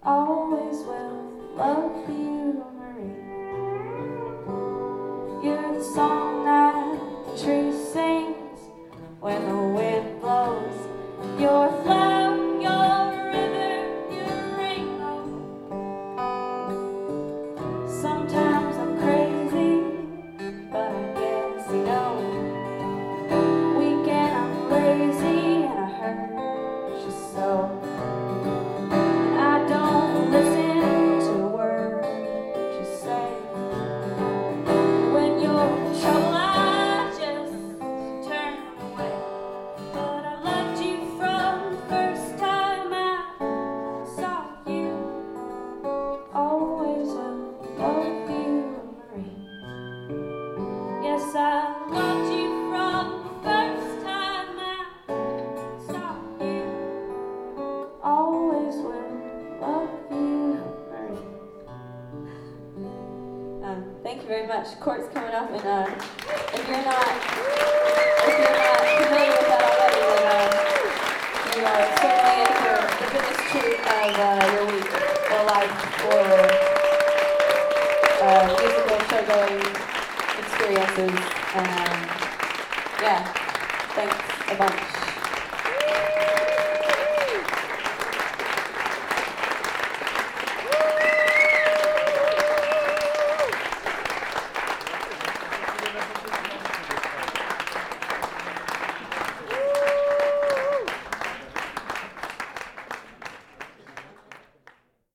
always will love you, Marie. You're the song that the tree sings when the wind blows. Your flower, your river, your rainbow. Sometimes I'm crazy, but I guess you know. Weekend I'm lazy and I hurt you so. And I don't listen to a word you say. When you're in trouble, I just turn away. But I loved you from the first time I saw you. Always will love you, Marie. Yes, I loved you from the first time I saw you. Always will love you, Marie. Thank you very much. Court's coming up, and if you're not familiar with that already, then you are certainly in for the biggest treat of your week, or life, or musical show-going experiences. And yeah, thanks a bunch.